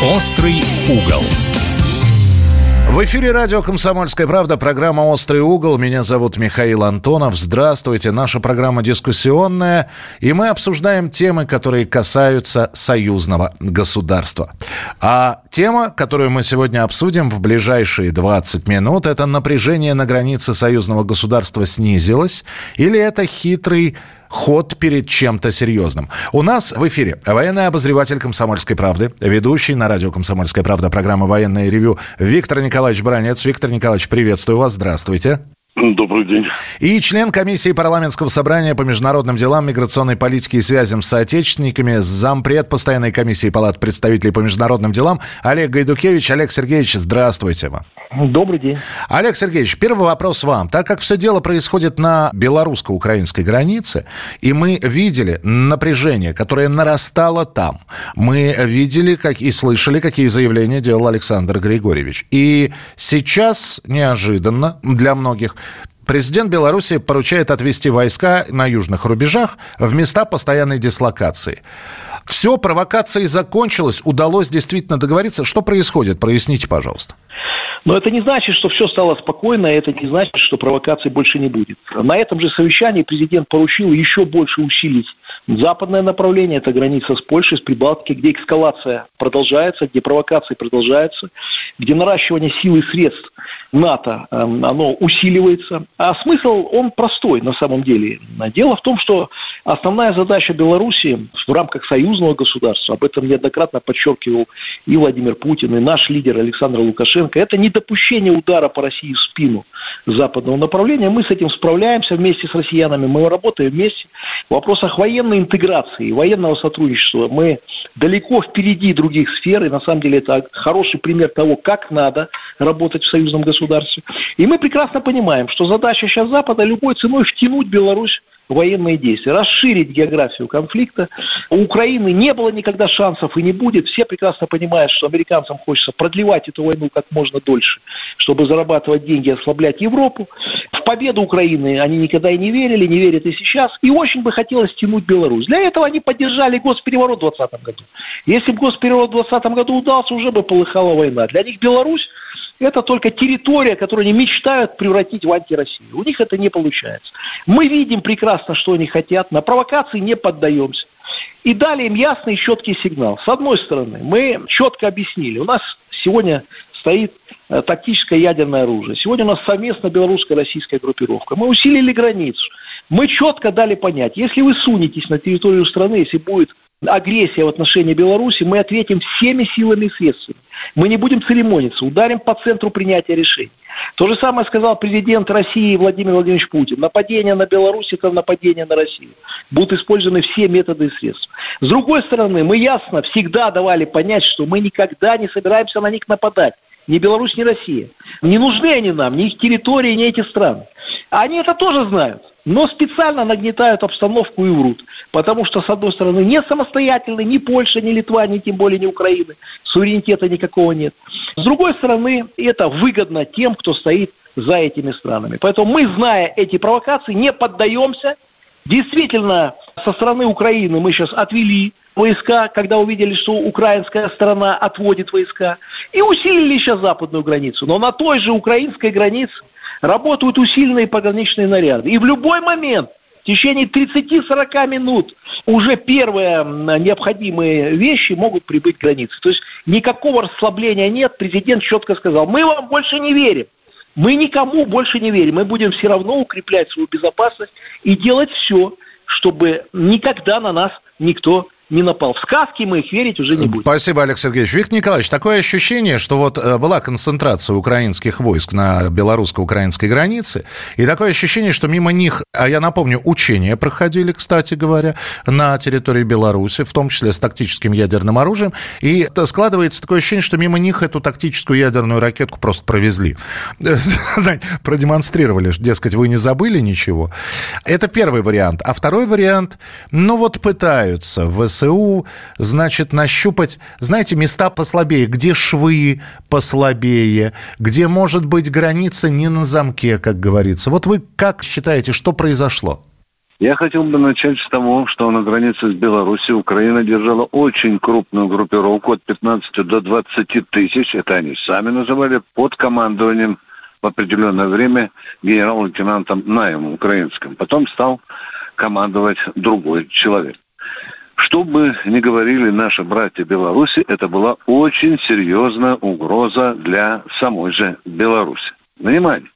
Острый угол. В эфире радио «Комсомольская правда», программа «Острый угол». Меня зовут Михаил Антонов. Здравствуйте. Наша программа дискуссионная, и мы обсуждаем темы, которые касаются союзного государства. А тема, которую мы сегодня обсудим в ближайшие 20 минут, это напряжение на границе союзного государства снизилось, или это хитрый ход перед чем-то серьезным. У нас в эфире военный обозреватель «Комсомольской правды», ведущий на радио «Комсомольская правда» программы «Военное ревью» Виктор Николаевич Баранец. Виктор Николаевич, приветствую вас. Здравствуйте. Добрый день. И член комиссии парламентского собрания по международным делам, миграционной политике и связям с соотечественниками, зампред постоянной комиссии Палаты представителей по международным делам Олег Гайдукевич. Олег Сергеевич, здравствуйте вам. Добрый день. Олег Сергеевич, первый вопрос вам. Так как все дело происходит на белорусско-украинской границе, и мы видели напряжение, которое нарастало там, мы видели и слышали, какие заявления делал Александр Григорьевич. И сейчас неожиданно для многих президент Беларуси поручает отвести войска на южных рубежах в места постоянной дислокации. Все, провокацией закончилось, удалось действительно договориться. Что происходит? Проясните, пожалуйста. Но это не значит, что все стало спокойно, это не значит, что провокаций больше не будет. На этом же совещании президент поручил еще больше усилить западное направление, это граница с Польшей, с Прибалтикой, где эскалация продолжается, где провокации продолжаются, где наращивание сил и средств НАТО, оно усиливается. А смысл, он простой на самом деле. Дело в том, что основная задача Беларуси в рамках союзного государства, об этом неоднократно подчеркивал и Владимир Путин, и наш лидер Александр Лукашенко, это недопущение удара по России в спину западного направления. Мы с этим справляемся вместе с россиянами, мы работаем вместе. В вопросах военной интеграции, военного сотрудничества мы далеко впереди других сфер, и на самом деле это хороший пример того, как надо работать в союзном государстве. И мы прекрасно понимаем, что задача сейчас Запада любой ценой втянуть Беларусь в военные действия, расширить географию конфликта. У Украины не было никогда шансов и не будет. Все прекрасно понимают, что американцам хочется продлевать эту войну как можно дольше, чтобы зарабатывать деньги, ослаблять Европу. В победу Украины они никогда и не верили, не верят и сейчас. И очень бы хотелось тянуть Беларусь. Для этого они поддержали госпереворот в 2020 году. Если бы госпереворот в 2020 году удался, уже бы полыхала война. Для них Беларусь — это только территория, которую они мечтают превратить в антироссию. У них это не получается. Мы видим прекрасно, что они хотят. На провокации не поддаемся. И дали им ясный и четкий сигнал. С одной стороны, мы четко объяснили. У нас сегодня стоит тактическое ядерное оружие. Сегодня у нас совместно белорусско-российская группировка. Мы усилили границу. Мы четко дали понять, если вы сунетесь на территорию страны, если будет агрессия в отношении Беларуси, мы ответим всеми силами и средствами. Мы не будем церемониться, ударим по центру принятия решений. То же самое сказал президент России Владимир Владимирович Путин. Нападение на Беларусь – это нападение на Россию. Будут использованы все методы и средства. С другой стороны, мы ясно всегда давали понять, что мы никогда не собираемся на них нападать. Ни Беларусь, ни Россия. Не нужны они нам, ни их территории, ни эти страны. Они это тоже знают. Но специально нагнетают обстановку и врут. Потому что, с одной стороны, не самостоятельны ни Польша, ни Литва, ни тем более ни Украина. Суверенитета никакого нет. С другой стороны, это выгодно тем, кто стоит за этими странами. Поэтому мы, зная эти провокации, не поддаемся. Действительно, со стороны Украины мы сейчас отвели войска, когда увидели, что украинская сторона отводит войска. И усилили сейчас западную границу. Но на той же украинской границе работают усиленные пограничные наряды. И в любой момент, в течение 30-40 минут, уже первые необходимые вещи могут прибыть к границе. То есть никакого расслабления нет. Президент четко сказал: мы вам больше не верим. Мы никому больше не верим. Мы будем все равно укреплять свою безопасность и делать все, чтобы никогда на нас никто не напал. В сказки мы их верить уже не будем. Спасибо, Олег Сергеевич. Виктор Николаевич, такое ощущение, что вот была концентрация украинских войск на белорусско-украинской границе, и такое ощущение, что мимо них, а я напомню, учения проходили, кстати говоря, на территории Беларуси, в том числе с тактическим ядерным оружием, и складывается такое ощущение, что мимо них эту тактическую ядерную ракетку просто провезли. Продемонстрировали, дескать, вы не забыли ничего. Это первый вариант. А второй вариант, пытаются в ВСУ, значит, нащупать, знаете, места послабее, где швы послабее, где, может быть, граница не на замке, как говорится. Вот вы как считаете, что произошло? Я хотел бы начать с того, что на границе с Беларусью Украина держала очень крупную группировку от 15 до 20 тысяч, это они сами называли, под командованием в определенное время генерал-лейтенантом Наем украинским. Потом стал командовать другой человек. Что бы ни говорили наши братья Беларуси, это была очень серьезная угроза для самой же Беларуси. Внимание!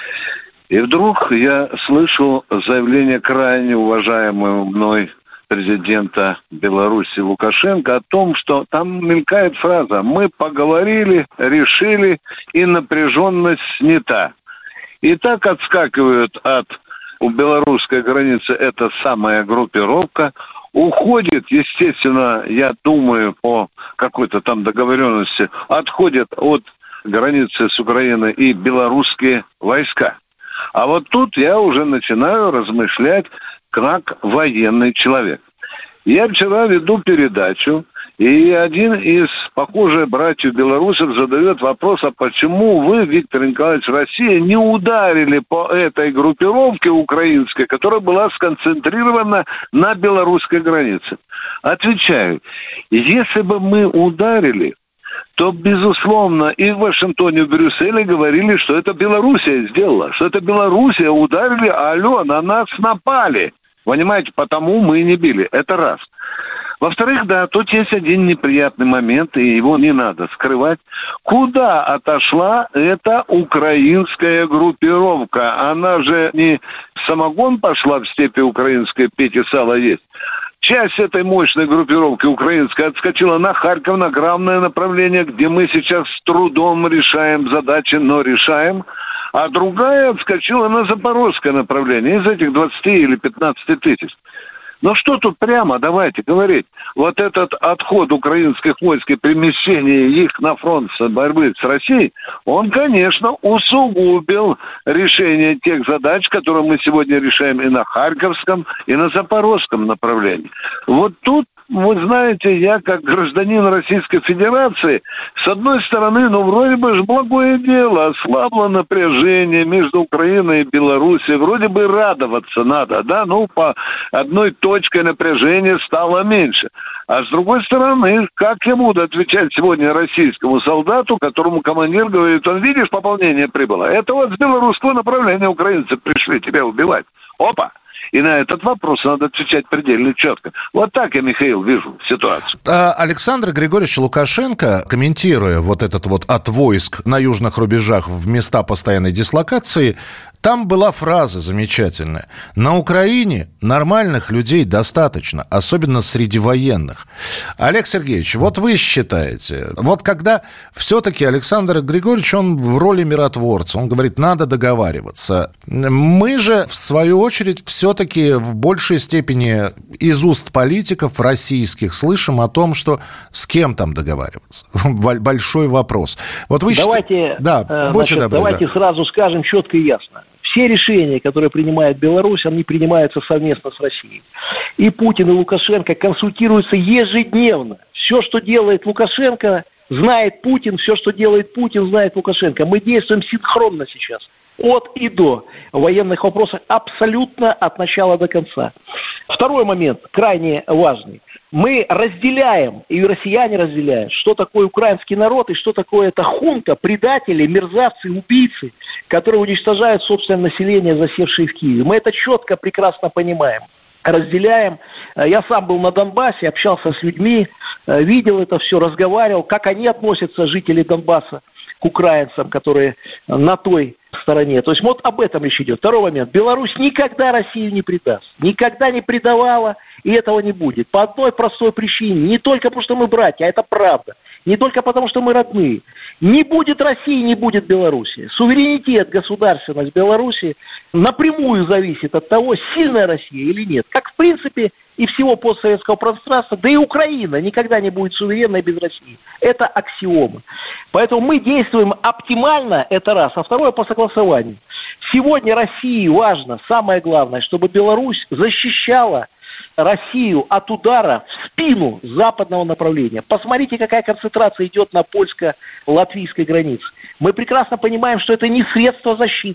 И вдруг я слышу заявление крайне уважаемого мной президента Беларуси Лукашенко о том, что там мелькает фраза «мы поговорили, решили, и напряженность снята». И так отскакивают от у белорусской границы эта самая группировка, уходит, естественно, я думаю, по какой-то там договоренности, отходят от границы с Украиной и белорусские войска. А вот тут я уже начинаю размышлять как военный человек. Я вчера веду передачу, и один из, похоже, братьев белорусов задает вопрос, а почему вы, Виктор Николаевич, Россия, не ударили по этой группировке украинской, которая была сконцентрирована на белорусской границе? Отвечаю, если бы мы ударили, то, безусловно, и в Вашингтоне, и в Брюсселе говорили, что это Белоруссия сделала, что это Белоруссия ударили, алло, на нас напали. Понимаете, потому мы и не били. Это раз. Во-вторых, да, тут есть один неприятный момент, и его не надо скрывать. Куда отошла эта украинская группировка? Она же не самогон пошла в степи украинской петь и сало есть. Часть этой мощной группировки украинской отскочила на Харьков, на главное направление, где мы сейчас с трудом решаем задачи, но решаем. А другая отскочила на запорожское направление из этих 20 или 15 тысяч. Но что тут прямо, давайте говорить. Вот этот отход украинских войск и перемещение их на фронт борьбы с Россией, он, конечно, усугубил решение тех задач, которые мы сегодня решаем и на Харьковском, и на Запорожском направлении. Вот тут, вы знаете, я как гражданин Российской Федерации, с одной стороны, вроде бы же благое дело, ослабло напряжение между Украиной и Белоруссией, вроде бы радоваться надо, да, по одной точке напряжения стало меньше. А с другой стороны, как я буду отвечать сегодня российскому солдату, которому командир говорит, он, видишь, пополнение прибыло, это вот с белорусского направления украинцы пришли тебя убивать. Опа! И на этот вопрос надо отвечать предельно четко. Вот так я, Михаил, вижу ситуацию. Александр Григорьевич Лукашенко, комментируя вот этот вот от войск на южных рубежах в места постоянной дислокации, там была фраза замечательная. На Украине нормальных людей достаточно, особенно среди военных. Олег Сергеевич, вот вы считаете, вот когда все-таки Александр Григорьевич, он в роли миротворца, он говорит, надо договариваться. Мы же, в свою очередь, все-таки в большей степени из уст политиков российских слышим о том, что с кем там договариваться. Большой вопрос. Вот вы давайте, да, будьте добры, давайте сразу скажем четко и ясно. Все решения, которые принимает Беларусь, они принимаются совместно с Россией. И Путин, и Лукашенко консультируются ежедневно. Все, что делает Лукашенко, знает Путин. Все, что делает Путин, знает Лукашенко. Мы действуем синхронно сейчас. От и до в военных вопросах абсолютно от начала до конца. Второй момент, крайне важный. Мы разделяем, и россияне разделяют, что такое украинский народ и что такое эта хунта, предатели, мерзавцы, убийцы, которые уничтожают собственное население, засевшее в Киеве. Мы это четко, прекрасно понимаем. Разделяем. Я сам был на Донбассе, общался с людьми, видел это все, разговаривал, как они относятся, жители Донбасса, к украинцам, которые на той стороне. То есть вот об этом речь идет. Второй момент. Беларусь никогда Россию не предаст. Никогда не предавала, и этого не будет. По одной простой причине. Не только потому, что мы братья, а это правда. Не только потому, что мы родные. Не будет России, не будет Беларуси. Суверенитет, государственность Беларуси напрямую зависит от того, сильная Россия или нет. Как, в принципе, и всего постсоветского пространства, да и Украина никогда не будет суверенной без России. Это аксиома. Поэтому мы действуем оптимально, это раз. А второе, по согласованию. Сегодня России важно, самое главное, чтобы Беларусь защищала Россию от удара в спину западного направления. Посмотрите, какая концентрация идет на польско-латвийской границе. Мы прекрасно понимаем, что это не средство защиты.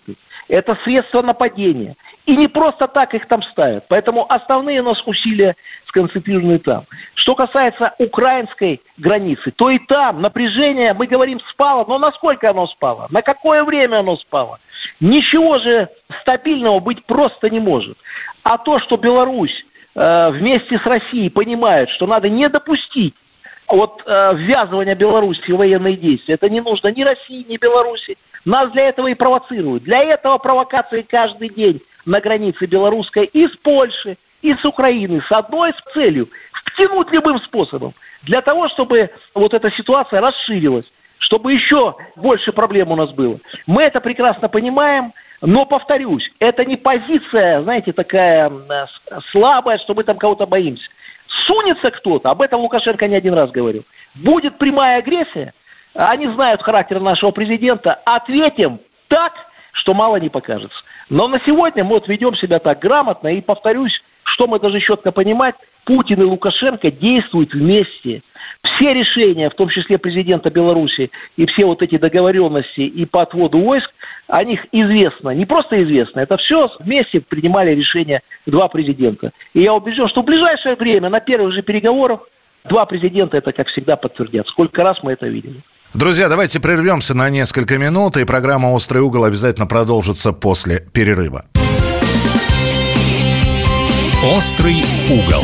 Это средства нападения. И не просто так их там ставят. Поэтому основные у нас усилия сконцентрированы там. Что касается украинской границы, то и там напряжение, мы говорим, спало. Но насколько оно спало? На какое время оно спало? Ничего же стабильного быть просто не может. А то, что Беларусь вместе с Россией понимает, что надо не допустить ввязывания Беларуси в военные действия, это не нужно ни России, ни Беларуси. Нас для этого и провоцируют. Для этого провокации каждый день на границе белорусской и с Польши, и с Украины, с одной целью – втянуть любым способом, для того, чтобы вот эта ситуация расширилась, чтобы еще больше проблем у нас было. Мы это прекрасно понимаем, но, повторюсь, это не позиция, знаете, такая слабая, что мы там кого-то боимся. Сунется кто-то, об этом Лукашенко не один раз говорил, будет прямая агрессия, они знают характер нашего президента, ответим так, что мало не покажется. Но на сегодня мы ведем себя так грамотно, и, повторюсь, что мы должны четко понимать, Путин и Лукашенко действуют вместе. Все решения, в том числе президента Беларуси, и все вот эти договоренности и по отводу войск, о них известно, не просто известно, это все вместе принимали решения два президента. И я убежден, что в ближайшее время на первых же переговорах два президента это, как всегда, подтвердят. Сколько раз мы это видели. Друзья, давайте прервемся на несколько минут, и программа «Острый угол» обязательно продолжится после перерыва. «Острый угол».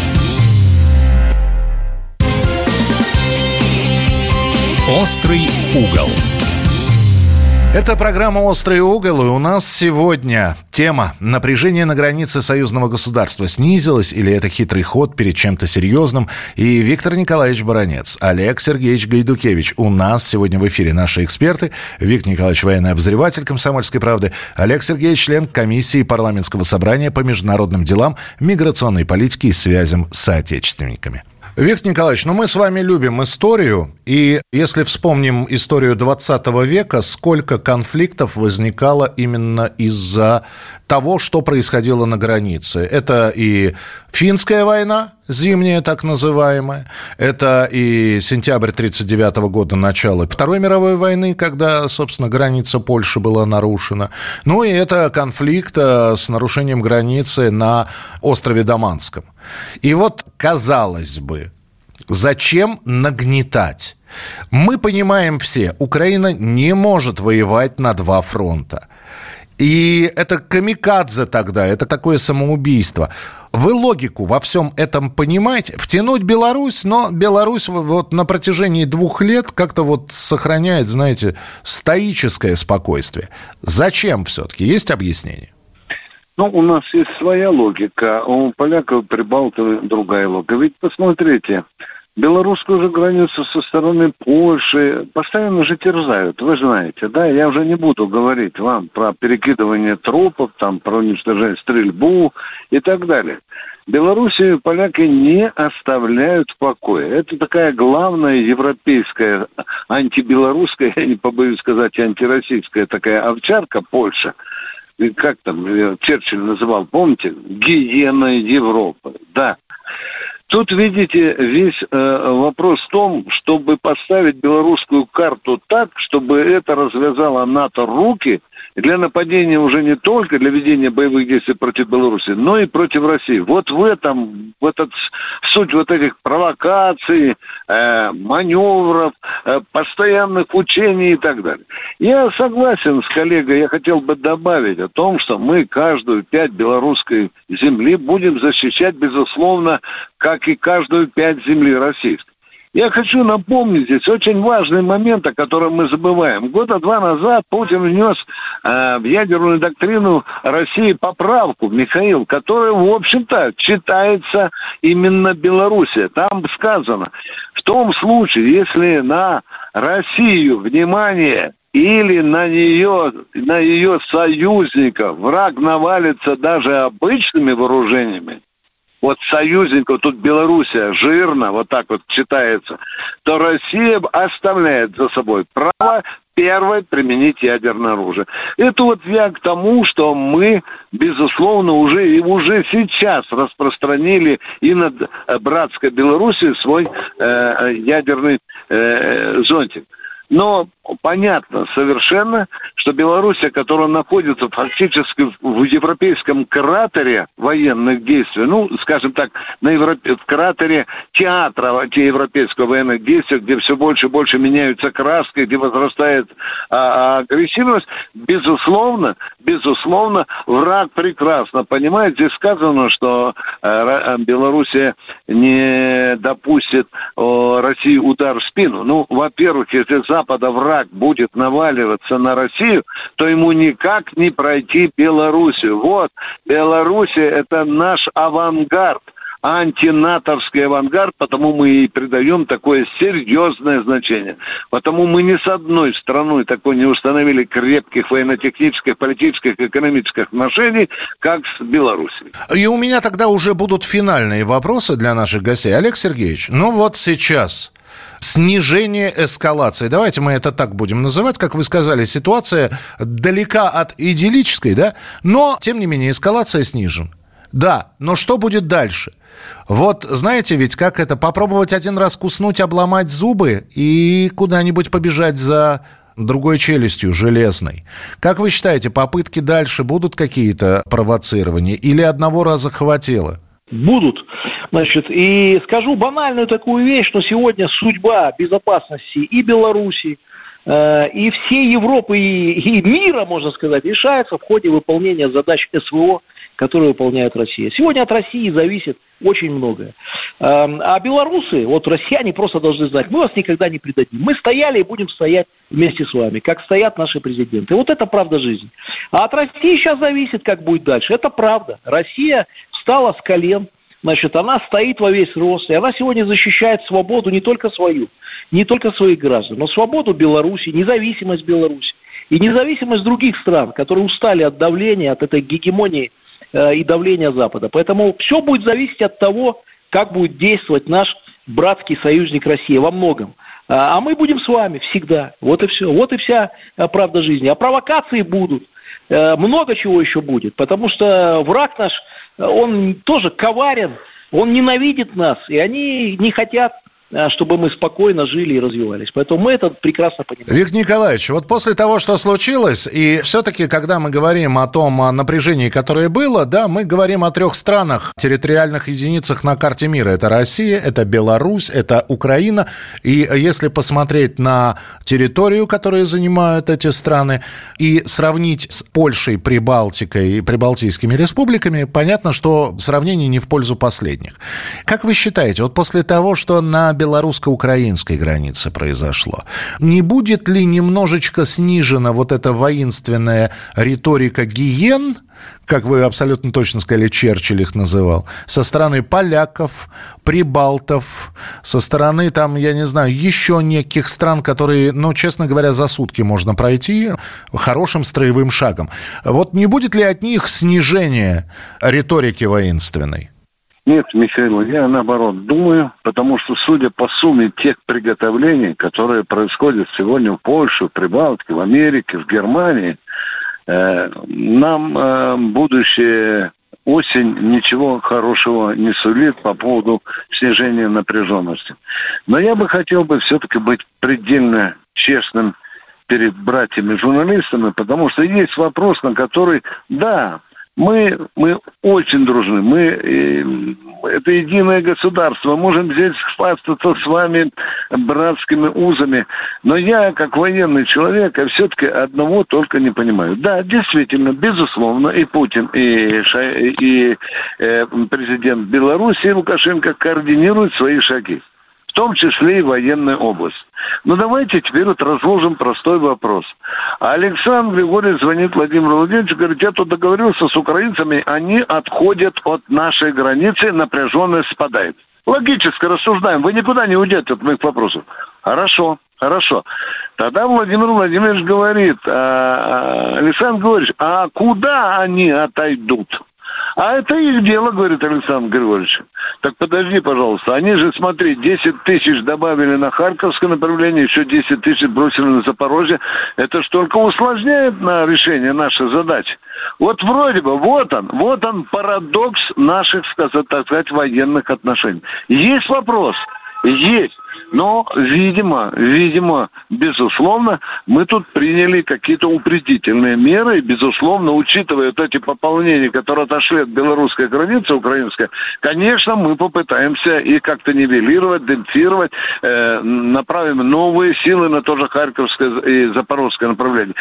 «Острый угол». Это программа «Острый угол», и у нас сегодня тема «Напряжение на границе союзного государства снизилось или это хитрый ход перед чем-то серьезным?» И Виктор Николаевич Баранец, Олег Сергеевич Гайдукевич. У нас сегодня в эфире наши эксперты. Виктор Николаевич, военный обозреватель «Комсомольской правды». Олег Сергеевич, член комиссии парламентского собрания по международным делам, миграционной политике и связям с соотечественниками. Виктор Николаевич, мы с вами любим историю, и если вспомним историю 20 века, сколько конфликтов возникало именно из-за того, что происходило на границе. Это и Финская война, зимняя так называемая, это и сентябрь 1939 года, начало Второй мировой войны, когда, собственно, граница Польши была нарушена. Ну и это конфликт с нарушением границы на острове Даманском. И вот, казалось бы, зачем нагнетать? Мы понимаем все, Украина не может воевать на два фронта. И это камикадзе тогда, это такое самоубийство. Вы логику во всем этом понимаете? Втянуть Беларусь, но Беларусь вот на протяжении 2 лет как-то вот сохраняет, знаете, стоическое спокойствие. Зачем все-таки? Есть объяснение? У нас есть своя логика, у поляков, прибалтов другая логика. Ведь посмотрите, белорусскую же границу со стороны Польши постоянно же терзают, вы знаете, да? Я уже не буду говорить вам про перекидывание трупов, там, про уничтожение, стрельбу и так далее. Белоруссию поляки не оставляют в покое. Это такая главная европейская, антибелорусская, я не побоюсь сказать, антироссийская такая овчарка Польша. Как там Черчилль называл, помните? Гиена Европы. Да. Тут, видите, весь вопрос в том, чтобы поставить белорусскую карту так, чтобы это развязало НАТО руки для нападения уже не только для ведения боевых действий против Беларуси, но и против России. Вот в этом суть вот этих провокаций, маневров, постоянных учений и так далее. Я согласен с коллегой, я хотел бы добавить о том, что мы каждую 5 белорусской земли будем защищать, безусловно, как и каждую 5 земли российской. Я хочу напомнить здесь очень важный момент, о котором мы забываем. 2 года назад Путин внес в ядерную доктрину России поправку, Михаил, которая, в общем-то, читается именно Белоруссия. Там сказано, в том случае, если на Россию, внимание, или на ее союзников враг навалится даже обычными вооружениями, вот союзников, тут Белоруссия жирно, вот так вот читается, то Россия оставляет за собой право первой применить ядерное оружие. Это вот я к тому, что мы, безусловно, уже сейчас распространили и над братской Белоруссией свой ядерный зонтик. Но понятно совершенно, что Белоруссия, которая находится фактически в европейском кратере военных действий, ну, скажем так, в кратере театра европейского военных действий, где все больше и больше меняются краски, где возрастает агрессивность, безусловно, враг прекрасно понимает. Здесь сказано, что Белоруссия не допустит России удар в спину. Ну, во-первых, если с Запада враг будет наваливаться на Россию, то ему никак не пройти Белоруссию. Вот, Белоруссия – это наш авангард, антинатовский авангард, потому мы и придаем такое серьезное значение. Потому мы ни с одной страной такой не установили крепких военно-технических, политических, экономических отношений, как с Белоруссией. И у меня тогда уже будут финальные вопросы для наших гостей. Олег Сергеевич, ну вот сейчас снижение эскалации. Давайте мы это так будем называть. Как вы сказали, ситуация далека от идиллической, да? Но, тем не менее, эскалация снижена. Да, но что будет дальше? Вот, знаете, ведь как это? Попробовать один раз куснуть, обломать зубы и куда-нибудь побежать за другой челюстью, железной. Как вы считаете, попытки дальше будут какие-то провоцирования? Или одного раза хватило? Будут. Значит, и скажу банальную такую вещь, что сегодня судьба безопасности и Беларуси, и всей Европы, и мира, можно сказать, решается в ходе выполнения задач СВО, которые выполняет Россия. Сегодня от России зависит очень многое. А белорусы, вот россияне просто должны знать, мы вас никогда не предадим. Мы стояли и будем стоять вместе с вами, как стоят наши президенты. Вот это правда жизни. А от России сейчас зависит, как будет дальше. Это правда. Россия встала с колен, значит, она стоит во весь рост, и она сегодня защищает свободу не только свою, не только своих граждан, но свободу Беларуси, независимость Беларуси и независимость других стран, которые устали от давления, от этой гегемонии и давления Запада. Поэтому все будет зависеть от того, как будет действовать наш братский союзник Россия во многом. А мы будем с вами всегда. Вот и все. Вот и вся правда жизни. А провокации будут. Много чего еще будет. Потому что враг наш, он тоже коварен, он ненавидит нас. И они не хотят, чтобы мы спокойно жили и развивались. Поэтому мы это прекрасно понимаем. Виктор Николаевич, вот после того, что случилось, и все-таки, когда мы говорим о том напряжении, которое было, да, мы говорим о 3 странах, территориальных единицах на карте мира. Это Россия, это Беларусь, это Украина. И если посмотреть на территорию, которую занимают эти страны, и сравнить с Польшей, Прибалтикой и прибалтийскими республиками, понятно, что сравнение не в пользу последних. Как вы считаете, вот после того, что на белорусско-украинской границе произошло, не будет ли немножечко снижена вот эта воинственная риторика гиен, как вы абсолютно точно сказали, Черчилль их называл, со стороны поляков, прибалтов, со стороны, там, я не знаю, еще неких стран, которые, ну, честно говоря, за сутки можно пройти хорошим строевым шагом. Вот не будет ли от них снижения риторики воинственной? Нет, Михаил, я наоборот думаю, потому что, судя по сумме тех приготовлений, которые происходят сегодня в Польше, в Прибалтике, в Америке, в Германии, нам будущее осень ничего хорошего не сулит по поводу снижения напряженности. Но я бы хотел все-таки быть предельно честным перед братьями-журналистами, потому что есть вопрос, на который, да, мы очень дружны, это единое государство, можем здесь хвастаться с вами братскими узами, но я, как военный человек, все-таки одного только не понимаю. Да, действительно, безусловно, и Путин, и президент Беларуси Лукашенко координируют свои шаги, в том числе и военная область. Но давайте теперь вот разложим простой вопрос. Александр Григорьевич звонит Владимиру Владимировичу, говорит, я тут договорился с украинцами, они отходят от нашей границы, напряженность спадает. Логически рассуждаем, вы никуда не уйдете от моих вопросов. Хорошо. Тогда Владимир Владимирович говорит, Александр Григорьевич, а куда они отойдут? А это их дело, говорит Александр Григорьевич. Так подожди, пожалуйста. Они же, смотри, 10 тысяч добавили на Харьковское направление, еще 10 тысяч бросили на Запорожье. Это ж только усложняет на решение нашей задачи. Вот вроде бы, вот он парадокс наших, так сказать, военных отношений. Есть вопрос? Есть. Но, видимо, безусловно, мы тут приняли какие-то упредительные меры. И, безусловно, учитывая вот эти пополнения, которые отошли от белорусской границы, украинской, конечно, мы попытаемся их как-то нивелировать, демпфировать, направим новые силы на то же Харьковское и Запорожское направление.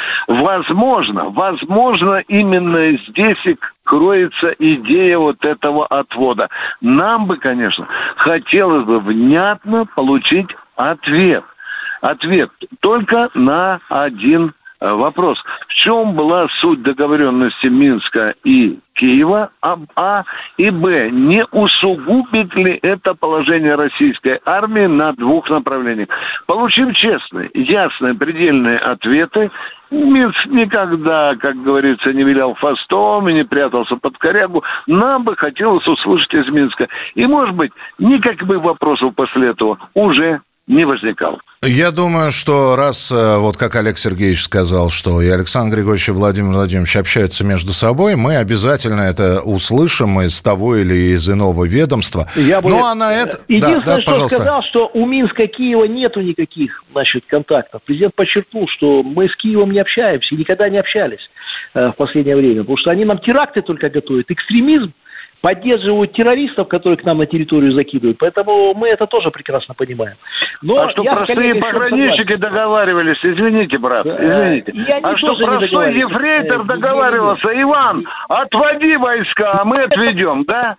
Возможно, именно здесь и кроется идея вот этого отвода. Нам бы, конечно, хотелось бы внятно получить ответ. Ответ только на один вопрос. В чем была суть договоренности Минска и Киева, А, и Б, не усугубит ли это положение российской армии на двух направлениях? Получив честные, ясные, предельные ответы, Минск никогда, как говорится, не вилял хвостом и не прятался под корягу. Нам бы хотелось услышать из Минска. И, может быть, никаких вопросов после этого уже не возникало. Я думаю, что раз, вот как Олег Сергеевич сказал, что и Александр Григорьевич, и Владимир Владимирович общаются между собой, мы обязательно это услышим из того или из иного ведомства. Единственное, что сказал, что у Минска и Киева нету никаких, контактов. Президент подчеркнул, что мы с Киевом не общаемся и никогда не общались в последнее время, потому что они нам теракты только готовят, экстремизм, поддерживают террористов, которые к нам на территорию закидывают. Поэтому мы это тоже прекрасно понимаем. Но что простые пограничники договаривались, извините, брат, извините. А что простой ефрейтор договаривался, Иван, отводи войска, а мы отведем, да?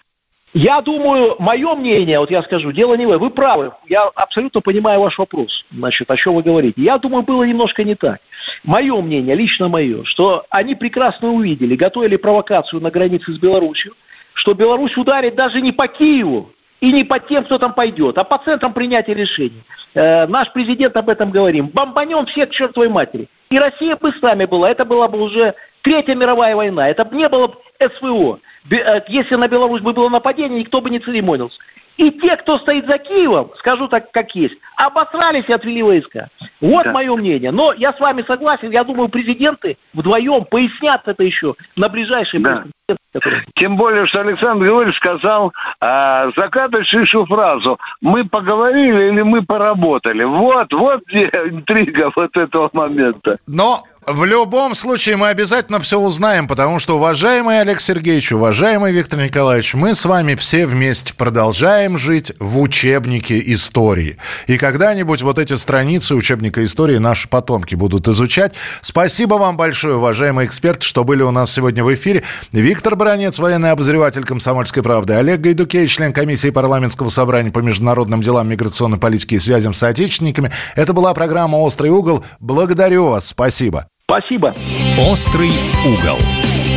Я думаю, мое мнение, вот я скажу, дело не вы правы, я абсолютно понимаю ваш вопрос, о чем вы говорите. Я думаю, было немножко не так. Мое мнение, лично мое, что они прекрасно увидели, готовили провокацию на границе с Беларусью, что Беларусь ударит даже не по Киеву и не по тем, кто там пойдет, а по центрам принятия решений. Наш президент об этом говорит. Бомбанем всех к чертовой матери. И Россия бы с нами была. Это была бы уже Третья мировая война. Это бы не было бы СВО. Если на Беларусь бы было нападение, никто бы не церемонился. И те, кто стоит за Киевом, скажу так, как есть, обосрались и отвели войска. Вот мое мнение. Но я с вами согласен. Я думаю, президенты вдвоем пояснят это еще на ближайшие которые... Тем более, что Александр Григорьевич сказал закатывающую фразу: мы поговорили или мы поработали. Вот где интрига вот этого момента. Но в любом случае мы обязательно все узнаем, потому что, уважаемый Олег Сергеевич, уважаемый Виктор Николаевич, мы с вами все вместе продолжаем жить в учебнике истории. И когда-нибудь вот эти страницы учебника истории наши потомки будут изучать. Спасибо вам большое, уважаемые эксперты, что были у нас сегодня в эфире. Виктор Баранец, военный обозреватель «Комсомольской правды», Олег Гайдукевич, член комиссии парламентского собрания по международным делам, миграционной политике и связям с соотечественниками. Это была программа «Острый угол». Благодарю вас. Спасибо. Спасибо. «Острый угол».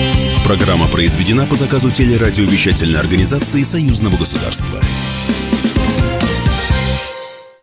Программа произведена по заказу телерадиовещательной организации Союзного государства.